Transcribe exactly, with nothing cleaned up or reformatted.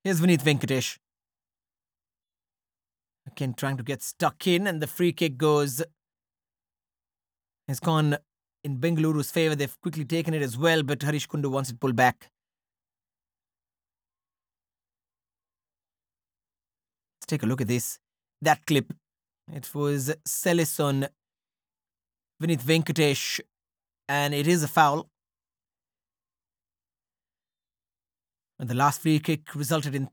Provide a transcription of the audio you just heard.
Here's Vinith Venkatesh. Again, trying to get stuck in, and the free kick goes. Has gone in Bengaluru's favour. They've quickly taken it as well, but Harish Kundu wants it pulled back. Let's take a look at this. That clip. It was Celis on Vinith Venkatesh, and it is a foul. And the last free kick resulted in